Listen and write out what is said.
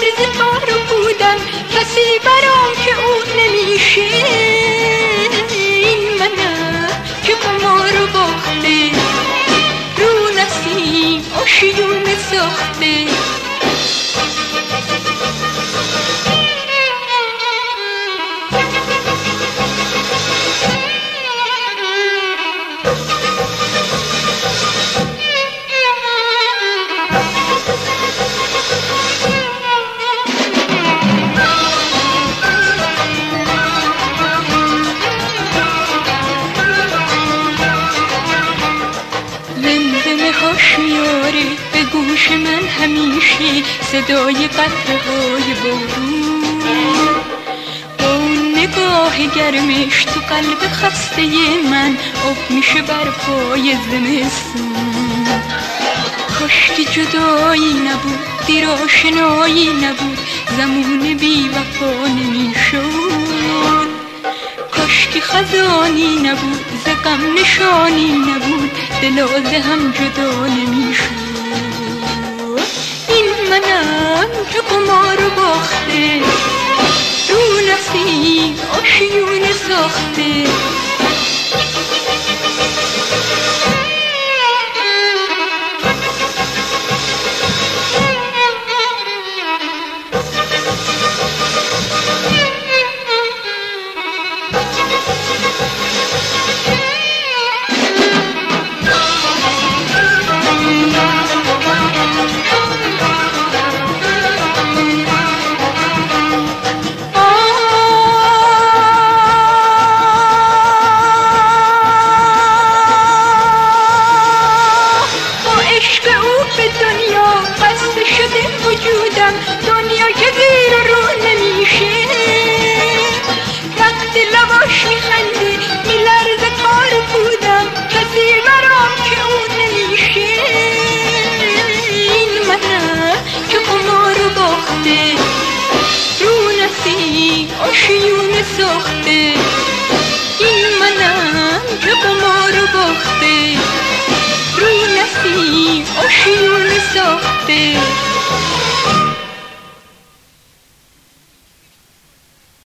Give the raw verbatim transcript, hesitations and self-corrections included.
مرز تار بودم کسی برام که اون نمیشه. این منم که قمار باخته رو نسیم آشیون ساخته. هاش میاره به گوش من همیشه صدای قطره‌های بارون، با اون نگاه گرمش تو قلب خسته من آب میشه بر پای زمستون. کاش که جدایی نبود دیر آشنایی نبود زمون بی وفا نمیشد. کاش که خزانی نبود ز غم نشانی نبود دلاز هم جدا نمیشد. این منم که قمار باخته رو نسیم آشیون ساخته. دنیا که زیر رو نمیشه وقتی لباش میخنده میلرزه تار بودم کسی برام که اون نمیشه. این منم که قمار باخته رو نسیم آشیون ساخته. این منم که قمار باخته رو نسیم آشیون ساخته.